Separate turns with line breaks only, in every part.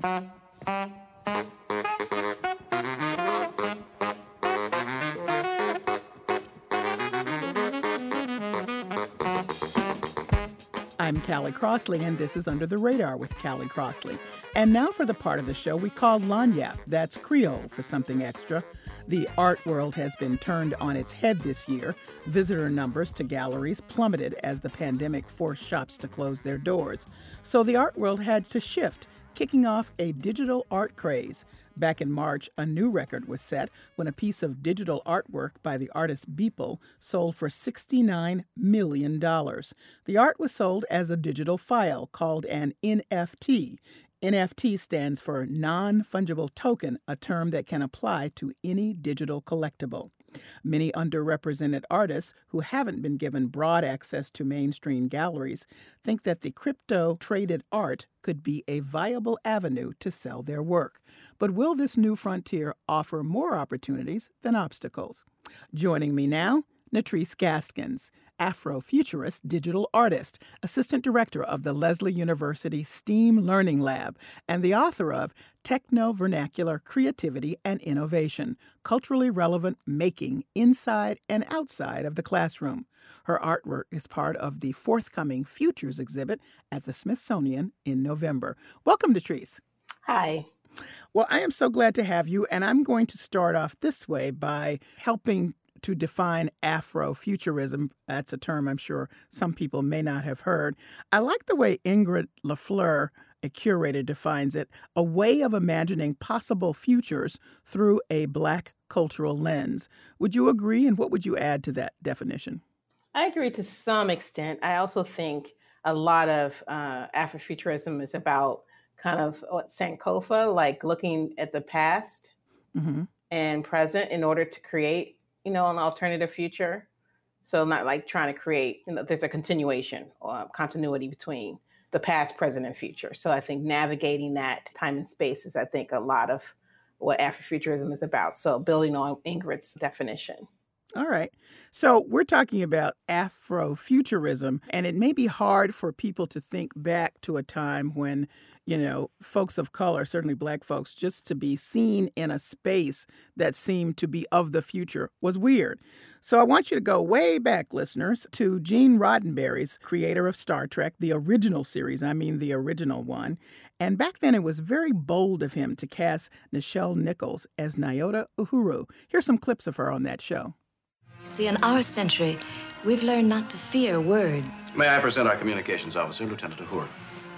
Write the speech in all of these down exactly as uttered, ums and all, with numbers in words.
I'm Callie Crossley, and this is Under the Radar with Callie Crossley. And now for the part of the show we call Lagniappe. That's Creole for something extra. The art world has been turned on its head this year. Visitor numbers to galleries plummeted as the pandemic forced shops to close their doors. So the art world had to shift, kicking off a digital art craze. Back in March, a new record was set when a piece of digital artwork by the artist Beeple sold for sixty-nine million dollars. The art was sold as a digital file called an N F T. N F T stands for non-fungible token, a term that can apply to any digital collectible. Many underrepresented artists who haven't been given broad access to mainstream galleries think that the crypto-traded art could be a viable avenue to sell their work. But will this new frontier offer more opportunities than obstacles? Joining me now, Natrice Gaskins, Afrofuturist digital artist, assistant director of the Lesley University STEAM Learning Lab, and the author of Techno-Vernacular Creativity and Innovation, Culturally Relevant Making Inside and Outside of the Classroom. Her artwork is part of the forthcoming Futures exhibit at the Smithsonian in November. Welcome, Natrice.
Hi.
Well, I am so glad to have you, and I'm going to start off this way by helping to define Afrofuturism. That's a term I'm sure some people may not have heard. I like the way Ingrid Lafleur, a curator, defines it, a way of imagining possible futures through a Black cultural lens. Would you agree, and what would you add to that definition?
I agree to some extent. I also think a lot of uh, Afrofuturism is about kind of what Sankofa, like looking at the past mm-hmm. and present in order to create, you know, an alternative future. So not like trying to create, you know, there's a continuation or continuity between the past, present, and future. So I think navigating that time and space is, I think, a lot of what Afrofuturism is about. So building on Ingrid's definition.
All right. So we're talking about Afrofuturism, and it may be hard for people to think back to a time when, you know, folks of color, certainly Black folks, just to be seen in a space that seemed to be of the future was weird. So I want you to go way back, listeners, to Gene Roddenberry's creator of Star Trek, the original series, I mean the original one. And back then it was very bold of him to cast Nichelle Nichols as Nyota Uhuru. Here's some clips of her on that show.
See, in our century, we've learned not to fear words.
May I present our communications officer, Lieutenant Uhuru?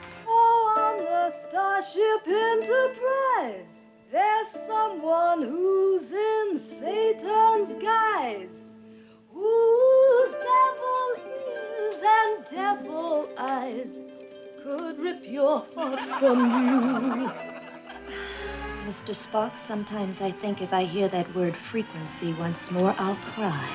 Oh, on the Starship Enterprise, there's someone who's in Satan's guise, whose devil ears and devil eyes could rip your heart from you.
Mister Spock, sometimes I think if I hear that word frequency once more, I'll cry.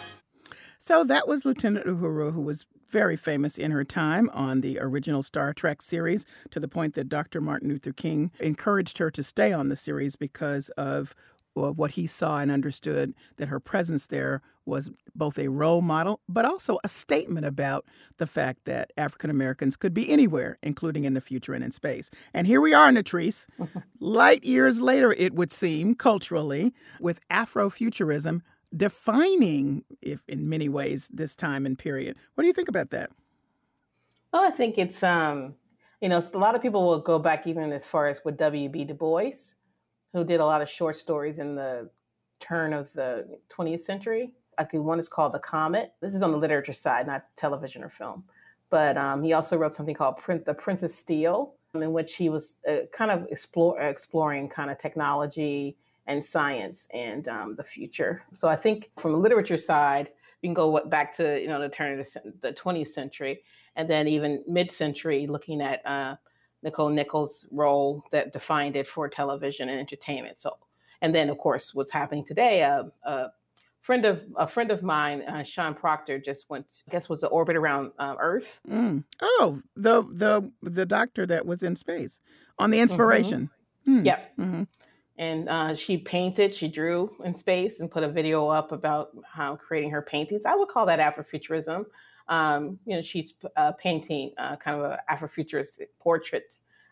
So that was Lieutenant Uhuru, who was very famous in her time on the original Star Trek series, to the point that Doctor Martin Luther King encouraged her to stay on the series because of well, what he saw and understood that her presence there was both a role model, but also a statement about the fact that African Americans could be anywhere, including in the future and in space. And here we are, Natrice, light years later, it would seem, culturally, with Afrofuturism defining, if in many ways, this time and period. What do you think about that?
Oh, I think it's, um, you know, a lot of people will go back even as far as with W B Du Bois, who did a lot of short stories in the turn of the twentieth century. Like one is called The Comet. This is on the literature side, not television or film. But um, he also wrote something called Prin- The Princess Steel, in which he was uh, kind of explore, exploring kind of technology and science and um, the future. So I think from a literature side, you can go back to, you know, the turn of the twentieth century, and then even mid-century, looking at uh, Nicole Nichols' role that defined it for television and entertainment. So, and then of course, what's happening today? Uh, a friend of a friend of mine, uh, Sean Proctor, just went. I guess was the orbit around uh, Earth.
Mm. Oh, the the the doctor that was in space on the Inspiration.
Mm-hmm. Mm. Yep. Mm-hmm. And uh, she painted, she drew in space, and put a video up about how creating her paintings. I would call that Afrofuturism. Um, you know, she's uh, painting uh, kind of an Afrofuturistic portrait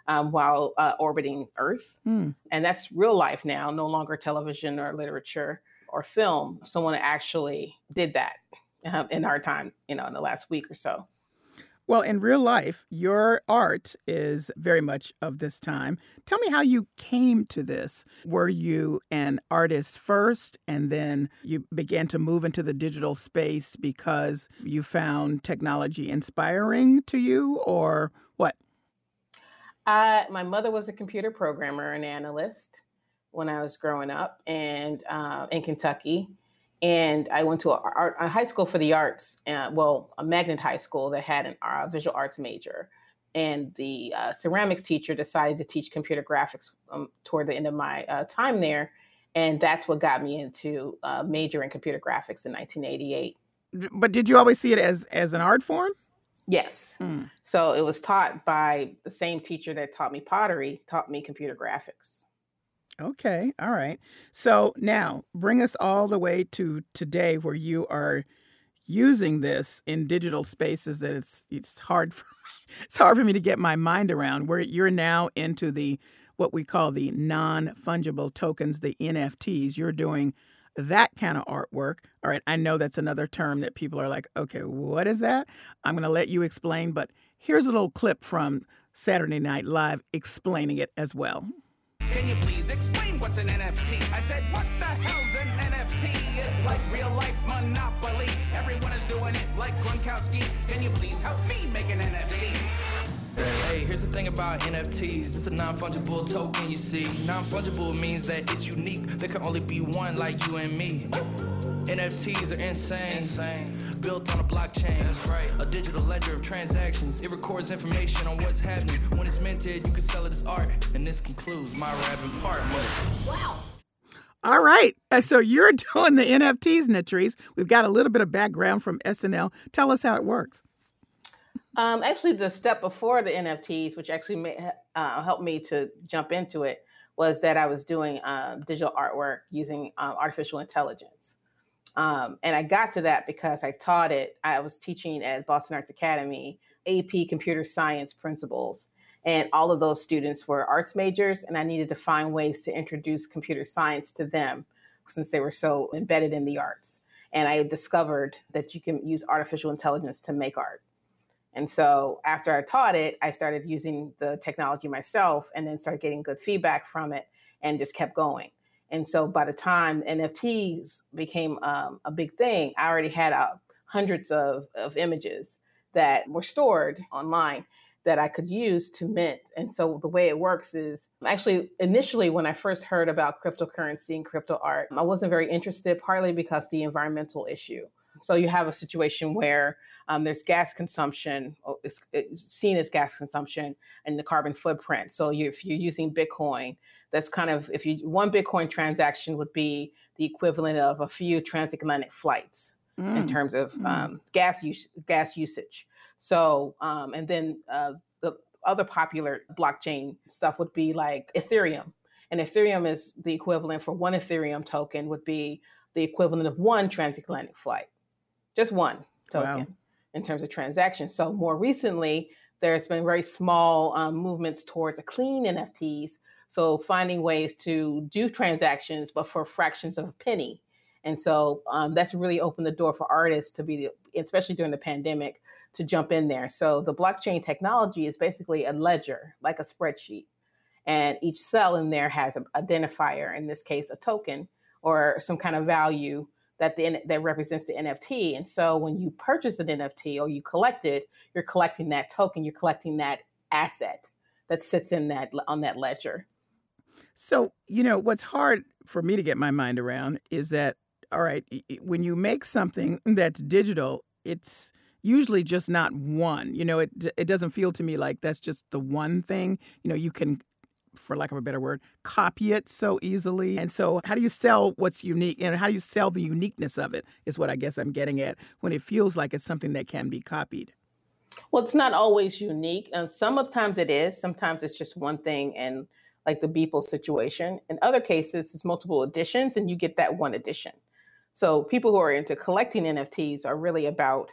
um, while uh, orbiting Earth.
Hmm.
And that's real life now, no longer television or literature or film. Someone actually did that um, in our time, you know, in the last week or so.
Well, in real life, your art is very much of this time. Tell me how you came to this. Were you an artist first, and then you began to move into the digital space because you found technology inspiring to you, or what?
Uh, my mother was a computer programmer and analyst when I was growing up and uh, in Kentucky. And I went to a, art, a high school for the arts, uh, well, a magnet high school that had an uh, visual arts major. And the uh, ceramics teacher decided to teach computer graphics um, toward the end of my uh, time there. And that's what got me into uh, major in computer graphics in nineteen eighty-eight.
But did you always see it as, as an art form?
Yes.
Mm.
So it was taught by the same teacher that taught me pottery, taught me computer graphics.
Okay. All right. So now bring us all the way to today where you are using this in digital spaces that it's it's hard for it's hard for me to get my mind around, where you're now into the what we call the non-fungible tokens, the N F Ts. You're doing that kind of artwork. All right. I know that's another term that people are like, okay, what is that? I'm going to let you explain, but here's a little clip from Saturday Night Live explaining it as well.
Can you please explain what's an N F T? I said, what the hell's an N F T? It's like real life Monopoly. Everyone is doing it like Gronkowski. Can you please help me make an N F T? Hey, here's the thing about N F Ts. It's a non-fungible token, you see. Non-fungible means that it's unique. There can only be one like you and me. N F Ts are insane. insane. Built on a blockchain. That's right. A digital ledger of transactions. It records information on what's happening. When it's minted, you can sell it as art. And this concludes my rapping part. Wow.
All right. Uh, So you're doing the N F Ts, Natrice. We've got a little bit of background from S N L. Tell us how it works.
Um, actually, the step before the N F Ts, which actually may, uh, helped me to jump into it, was that I was doing um, digital artwork using um, artificial intelligence. Um, and I got to that because I taught it. I was teaching at Boston Arts Academy, A P Computer Science Principles. And all of those students were arts majors, and I needed to find ways to introduce computer science to them since they were so embedded in the arts. And I discovered that you can use artificial intelligence to make art. And so after I taught it, I started using the technology myself and then started getting good feedback from it and just kept going. And so by the time N F Ts became um, a big thing, I already had uh, hundreds of, of images that were stored online that I could use to mint. And so the way it works is actually initially when I first heard about cryptocurrency and crypto art, I wasn't very interested, partly because the environmental issue. So you have a situation where um, there's gas consumption, it's, it's seen as gas consumption and the carbon footprint. So you, if you're using Bitcoin, that's kind of, if you, one Bitcoin transaction would be the equivalent of a few transatlantic flights mm. in terms of mm. um, gas use, gas usage. So, um, and then uh, the other popular blockchain stuff would be like Ethereum. And Ethereum is the equivalent for one Ethereum token would be the equivalent of one transatlantic flight. Just one token wow. in terms of transactions. So more recently, there's been very small um, movements towards a clean N F Ts. So finding ways to do transactions, but for fractions of a penny. And so um, that's really opened the door for artists to be, especially during the pandemic, to jump in there. So the blockchain technology is basically a ledger, like a spreadsheet. And each cell in there has an identifier, in this case, a token or some kind of value that the that represents the N F T. And so when you purchase an N F T or you collect it, you're collecting that token, you're collecting that asset that sits in that on that ledger.
So, you know, what's hard for me to get my mind around is that, all right, when you make something that's digital, it's usually just not one. You know, it it doesn't feel to me like that's just the one thing. You know, you can, for lack of a better word, copy it so easily. And so how do you sell what's unique and how do you sell the uniqueness of it is what I guess I'm getting at when it feels like it's something that can be copied.
Well, it's not always unique. And some of the times it is. Sometimes it's just one thing, and like the Beeple situation. In other cases, it's multiple editions and you get that one edition. So people who are into collecting N F Ts are really about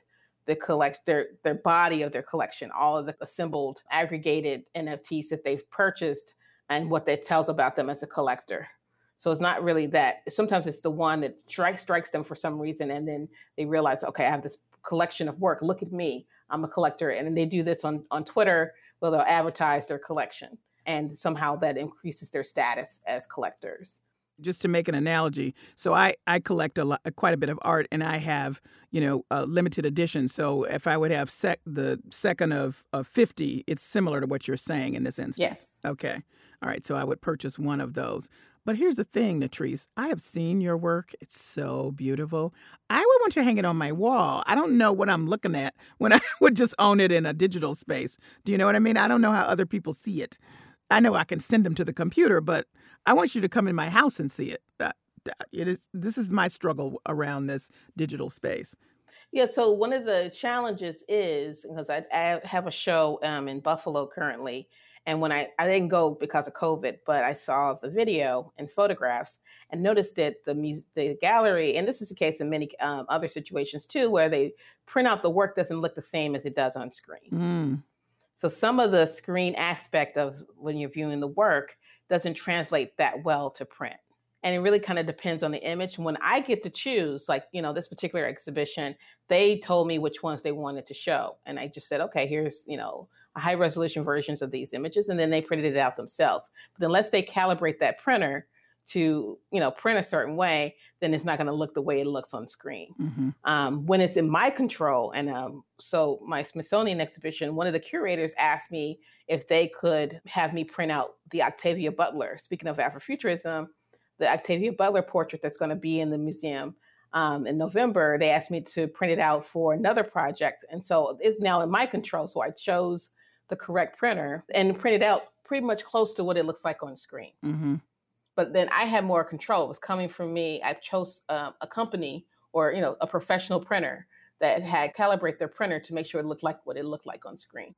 the collect their their body of their collection, all of the assembled, aggregated N F Ts that they've purchased and what that tells about them as a collector. So it's not really that. Sometimes it's the one that strikes strikes them for some reason, and then they realize, okay, I have this collection of work. Look at me, I'm a collector. And then they do this on, on Twitter, where they'll advertise their collection, and somehow that increases their status as collectors.
Just to make an analogy, so I, I collect a lot, quite a bit of art, and I have, you know, a limited edition. So if I would have sec, the second of, of fifty, it's similar to what you're saying in this instance.
Yes.
Okay. All right. So I would purchase one of those. But here's the thing, Natrice. I have seen your work. It's so beautiful. I would want to hang it on my wall. I don't know what I'm looking at when I would just own it in a digital space. Do you know what I mean? I don't know how other people see it. I know I can send them to the computer, but I want you to come in my house and see it. Uh, it is. This is my struggle around this digital space.
Yeah, so one of the challenges is, because I, I have a show um, in Buffalo currently, and when I, I didn't go because of COVID, but I saw the video and photographs and noticed that the mus- the gallery, and this is the case in many um, other situations too, where they print out the work doesn't look the same as it does on screen.
Mm.
So some of the screen aspect of when you're viewing the work doesn't translate that well to print. And it really kind of depends on the image. When I get to choose, like, you know, this particular exhibition, they told me which ones they wanted to show. And I just said, okay, here's, you know, high resolution versions of these images. And then they printed it out themselves. But unless they calibrate that printer to, you know, print a certain way, then it's not going to look the way it looks on screen.
Mm-hmm.
Um, when it's in my control. And um, so my Smithsonian exhibition, one of the curators asked me if they could have me print out the Octavia Butler. Speaking of Afrofuturism, the Octavia Butler portrait that's going to be in the museum um, in November, they asked me to print it out for another project. And so it's now in my control. So I chose the correct printer and printed out pretty much close to what it looks like on screen.
Mm-hmm.
But then I had more control. It was coming from me. I chose uh, a company or, you know, a professional printer that had calibrate their printer to make sure it looked like what it looked like on screen.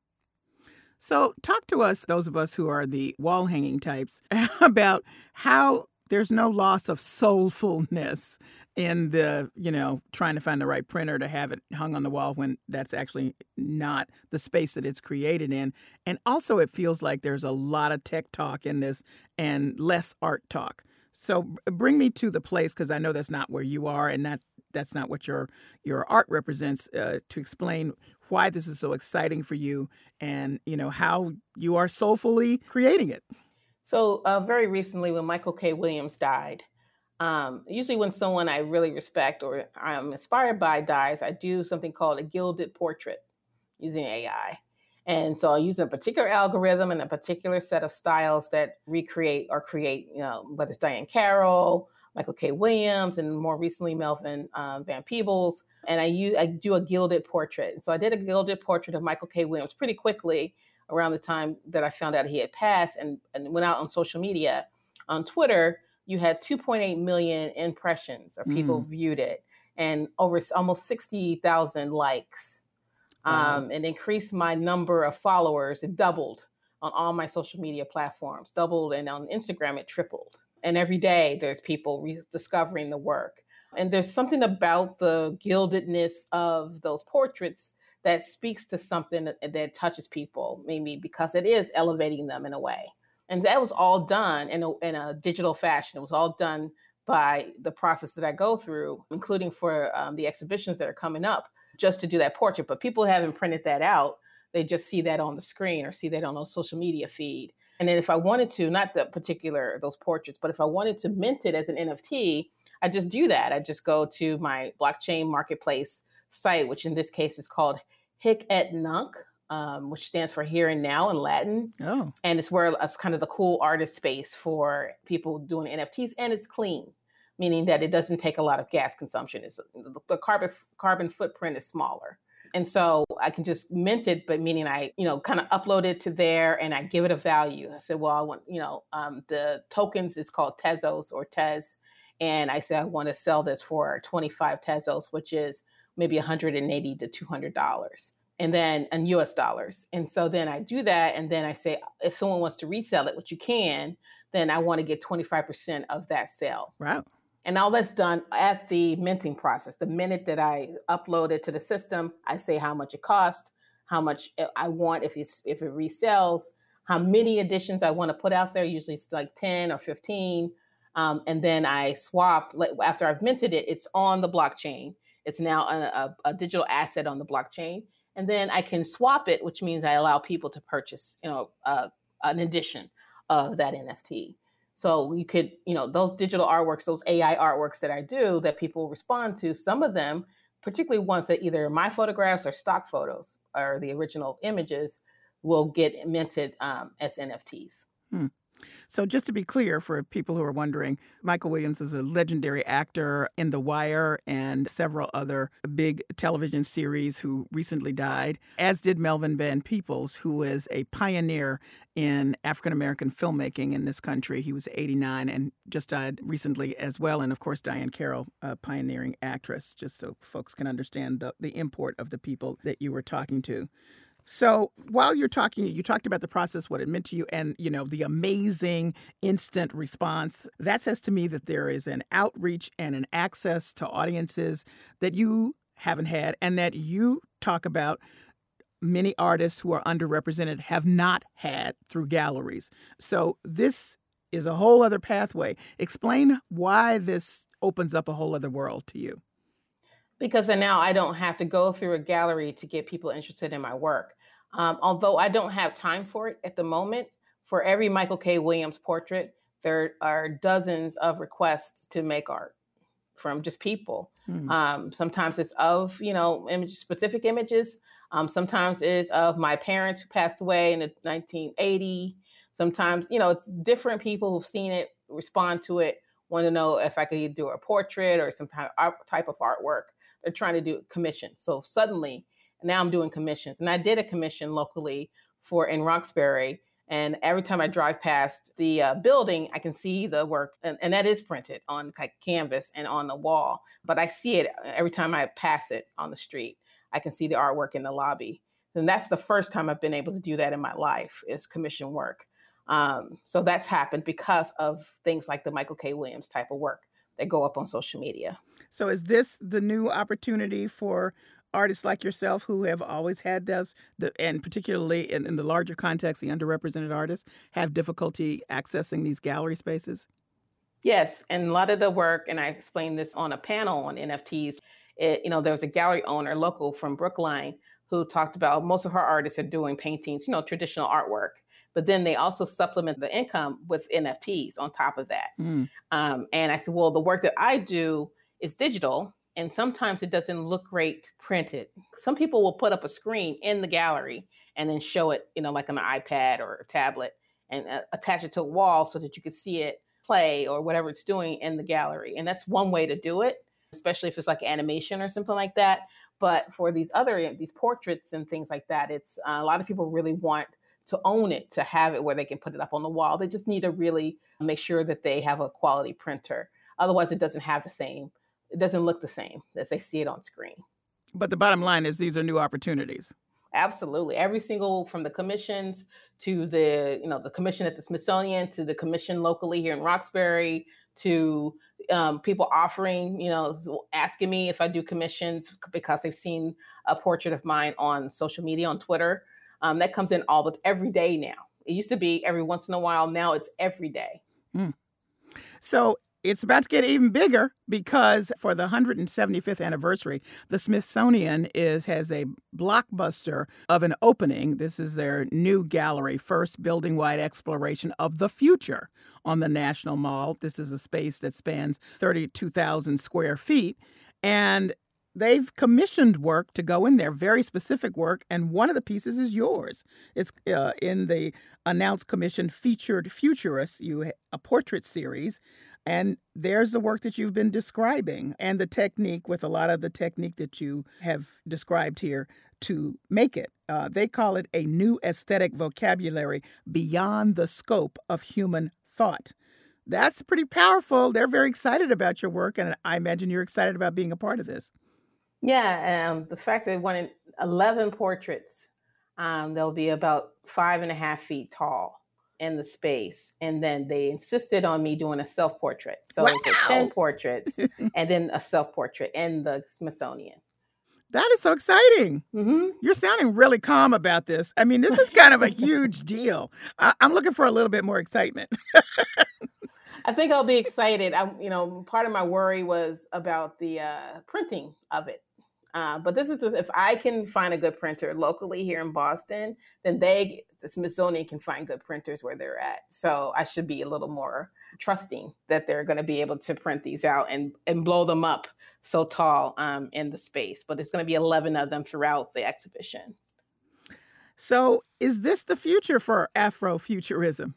So talk to us, those of us who are the wall hanging types, about how there's no loss of soulfulness in the, you know, trying to find the right printer to have it hung on the wall when that's actually not the space that it's created in. And also it feels like there's a lot of tech talk in this and less art talk. So bring me to the place, because I know that's not where you are and not that's not what your your art represents, uh, to explain why this is so exciting for you and, you know, how you are soulfully creating it.
So uh, very recently when Michael K. Williams died, um, usually when someone I really respect or I'm inspired by dies, I do something called a gilded portrait using A I. And so I use a particular algorithm and a particular set of styles that recreate or create, you know, whether it's Diane Carroll, Michael K. Williams, and more recently Melvin uh, Van Peebles. And I use I do a gilded portrait. And so I did a gilded portrait of Michael K. Williams pretty quickly around the time that I found out he had passed, and, and went out on social media. On Twitter, you had two point eight million impressions, or people mm. viewed it, and over almost sixty thousand likes. Wow. Um, and increased my number of followers. It doubled on all my social media platforms, doubled, and on Instagram, it tripled. And every day there's people rediscovering the work. And there's something about the gildedness of those portraits that speaks to something that, that touches people, maybe because it is elevating them in a way. And that was all done in a, in a digital fashion. It was all done by the process that I go through, including for um, the exhibitions that are coming up, just to do that portrait. But people haven't printed that out. They just see that on the screen or see that on a social media feed. And then if I wanted to, not the particular, those portraits, but if I wanted to mint it as an N F T, I just do that. I just go to my blockchain marketplace site, which in this case is called Hic et Nunc, um, which stands for here and now in Latin. Oh. And it's where it's kind of the cool artist space for people doing N F Ts, and it's clean, meaning that it doesn't take a lot of gas consumption. It's, the carbon carbon footprint is smaller. And so I can just mint it, but meaning I, you know, kind of upload it to there and I give it a value. I said, well, I want, you know, um, the tokens is called Tezos or Tez. And I said, I want to sell this for twenty-five Tezos, which is maybe one hundred eighty to two hundred dollars. And then in U S dollars. And so then I do that. And then I say, if someone wants to resell it, which you can, then I want to get twenty-five percent of that sale.
Wow.
And all that's done at the minting process. The minute that I upload it to the system, I say how much it costs, how much I want if it's if it resells, how many editions I want to put out there. Usually it's like ten or fifteen. Um, and then I swap, after I've minted it, it's on the blockchain. It's now a, a, a digital asset on the blockchain. And then I can swap it, which means I allow people to purchase, you know, uh, an edition of that N F T. So you could, you know, those digital artworks, those A I artworks that I do that people respond to, some of them, particularly ones that either my photographs or stock photos or the original images, will get minted um, as N F Ts.
Hmm. So just to be clear, for people who are wondering, Michael Williams is a legendary actor in The Wire and several other big television series who recently died, as did Melvin Van Peebles, who is a pioneer in African-American filmmaking in this country. He was eighty-nine and just died recently as well. And, of course, Diane Carroll, a pioneering actress, just so folks can understand the, the import of the people that you were talking to. So while you're talking, you talked about the process, what it meant to you, and, you know, the amazing instant response. That says to me that there is an outreach and an access to audiences that you haven't had, and that you talk about many artists who are underrepresented have not had through galleries. So this is a whole other pathway. Explain why this opens up a whole other world to you.
Because now I don't have to go through a gallery to get people interested in my work. Um, although I don't have time for it at the moment, for every Michael K. Williams portrait, there are dozens of requests to make art from just people. Hmm. Um, sometimes it's of, you know, image, specific images. Um, sometimes it's of my parents who passed away in the nineteen eighty. Sometimes, you know, it's different people who've seen it, respond to it, want to know if I could do a portrait or some type of artwork. They're trying to do commission. So suddenly, now I'm doing commissions. And I did a commission locally for in Roxbury. And every time I drive past the uh, building, I can see the work. And, and that is printed on like canvas and on the wall. But I see it every time I pass it on the street. I can see the artwork in the lobby. And that's the first time I've been able to do that in my life, is commission work. Um, so that's happened because of things like the Michael K. Williams type of work that go up on social media.
So is this the new opportunity for artists like yourself who have always had those, the, and particularly in, in the larger context, the underrepresented artists, have difficulty accessing these gallery spaces?
Yes, and a lot of the work, and I explained this on a panel on N F Ts, it, you know, there was a gallery owner local from Brookline who talked about most of her artists are doing paintings, you know, traditional artwork. But then they also supplement the income with N F Ts on top of that. Mm. Um, and I said, well, the work that I do is digital, and sometimes it doesn't look great printed. Some people will put up a screen in the gallery and then show it, you know, like on an iPad or a tablet, and uh, attach it to a wall so that you could see it play or whatever it's doing in the gallery. And that's one way to do it, especially if it's like animation or something like that. But for these other, these portraits and things like that, it's uh, a lot of people really want to own it, to have it where they can put it up on the wall. They just need to really make sure that they have a quality printer. Otherwise, it doesn't have the same, it doesn't look the same as they see it on screen.
But the bottom line is these are new opportunities.
Absolutely. Every single, from the commissions to the, you know, the commission at the Smithsonian, to the commission locally here in Roxbury, to um, people offering, you know, asking me if I do commissions because they've seen a portrait of mine on social media, on Twitter. Um, that comes in all the every day now. It used to be every once in a while. Now it's every day. Mm.
So it's about to get even bigger, because for the one hundred seventy-fifth anniversary, the Smithsonian is has a blockbuster of an opening. This is their new gallery, first building-wide exploration of the future on the National Mall. This is a space that spans thirty-two thousand square feet. And they've commissioned work to go in there, very specific work, and one of the pieces is yours. It's uh, in the announced commission Featured Futurists, you a portrait series, and there's the work that you've been describing and the technique, with a lot of the technique that you have described here to make it. Uh, they call it a new aesthetic vocabulary beyond the scope of human thought. That's pretty powerful. They're very excited about your work, and I imagine you're excited about being a part of this.
Yeah, um, the fact that they wanted eleven portraits, um, they'll be about five and a half feet tall. in the space. And then they insisted on me doing a self-portrait. So
Wow.
it was ten portraits and then a self-portrait in the Smithsonian.
That is so exciting.
Mm-hmm.
You're sounding really calm about this. I mean, this is kind of a huge deal. I- I'm looking for a little bit more excitement.
I think I'll be excited. I, you know, part of my worry was about the uh, printing of it. Uh, but this is the, if I can find a good printer locally here in Boston, then they, the Smithsonian, can find good printers where they're at. So I should be a little more trusting that they're going to be able to print these out and, and blow them up so tall um, in the space. But it's going to be eleven of them throughout the exhibition.
So is this the future for Afrofuturism?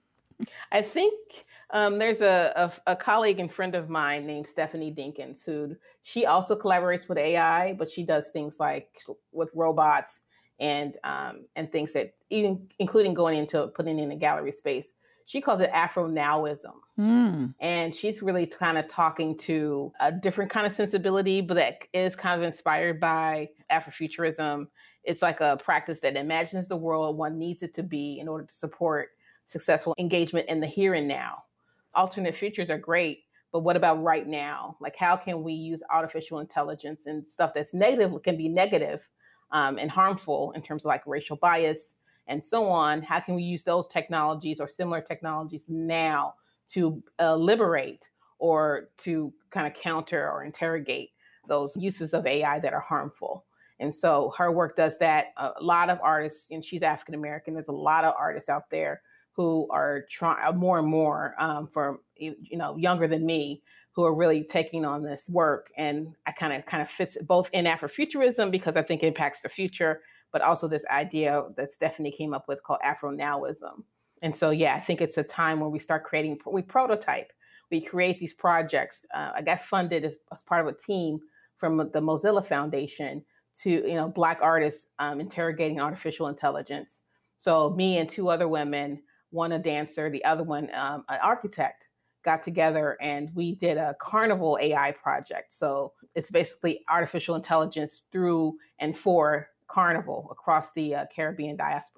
I think um, there's a, a, a colleague and friend of mine named Stephanie Dinkins, who she also collaborates with A I, but she does things like with robots and um, and things that even including going into putting in a gallery space. She calls it Afro-Nowism.
Mm.
And she's really kind of talking to a different kind of sensibility, but that is kind of inspired by Afrofuturism. It's like a practice that imagines the world one needs it to be in order to support successful engagement in the here and now. Alternate futures are great, but what about right now? Like, how can we use artificial intelligence and stuff that's negative can be negative um, and harmful in terms of like racial bias and so on? How can we use those technologies or similar technologies now to uh, liberate or to kind of counter or interrogate those uses of A I that are harmful? And so her work does that. A lot of artists, and she's African-American, there's a lot of artists out there who are trying more and more um, for, you know, younger than me, who are really taking on this work. And I kind of kind of fits both in Afrofuturism because I think it impacts the future, but also this idea that Stephanie came up with called Afro-Nowism. And so, yeah, I think it's a time where we start creating, we prototype, we create these projects. Uh, I got funded as, as part of a team from the Mozilla Foundation to, you know, Black artists um, interrogating artificial intelligence. So me and two other women, one a dancer, the other one um, an architect, got together and we did a carnival A I project. So it's basically artificial intelligence through and for carnival across the uh, Caribbean diaspora.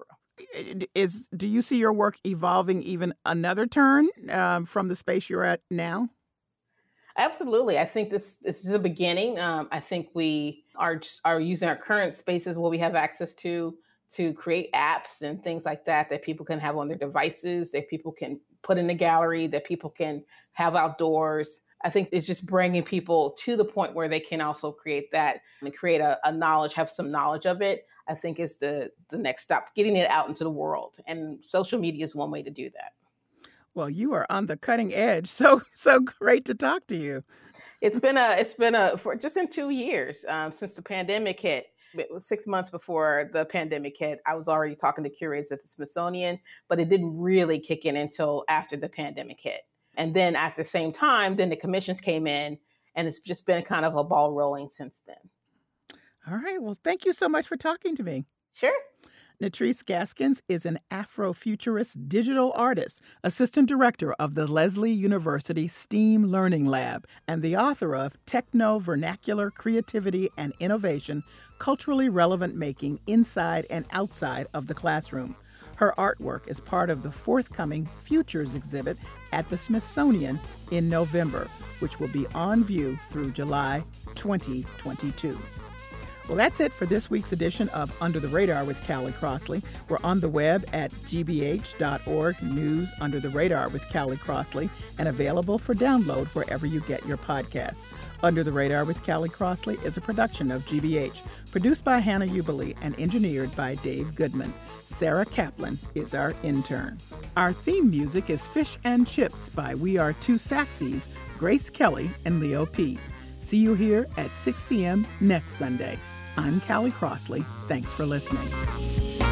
Is do you see your work evolving even another turn um, from the space you're at now?
Absolutely. I think this, this is the beginning. Um, I think we are are using our current spaces, what we have access to, to create apps and things like that, that people can have on their devices, that people can put in the gallery, that people can have outdoors. I think it's just bringing people to the point where they can also create that and create a, a knowledge, have some knowledge of it, I think is the, the next step, getting it out into the world. And social media is one way to do that.
Well, you are on the cutting edge. So, so great to talk to you.
It's been a, it's been a, for just in two years um, since the pandemic hit. Six months before the pandemic hit, I was already talking to curators at the Smithsonian, but it didn't really kick in until after the pandemic hit. And then at the same time, then the commissions came in, and it's just been kind of a ball rolling since then.
All right. Well, thank you so much for talking to me.
Sure.
Natrice Gaskins is an Afrofuturist digital artist, assistant director of the Lesley University STEAM Learning Lab, and the author of Techno-Vernacular Creativity and Innovation, Culturally Relevant Making Inside and Outside of the Classroom. Her artwork is part of the forthcoming Futures exhibit at the Smithsonian in November, which will be on view through July twenty twenty-two. Well, that's it for this week's edition of Under the Radar with Callie Crossley. We're on the web at g b h dot org, News Under the Radar with Callie Crossley, and available for download wherever you get your podcasts. Under the Radar with Callie Crossley is a production of G B H, produced by Hannah Ubeli and engineered by Dave Goodman. Sarah Kaplan is our intern. Our theme music is Fish and Chips by We Are Two Saxies, Grace Kelly and Leo P. See you here at six p.m. next Sunday. I'm Callie Crossley. Thanks for listening.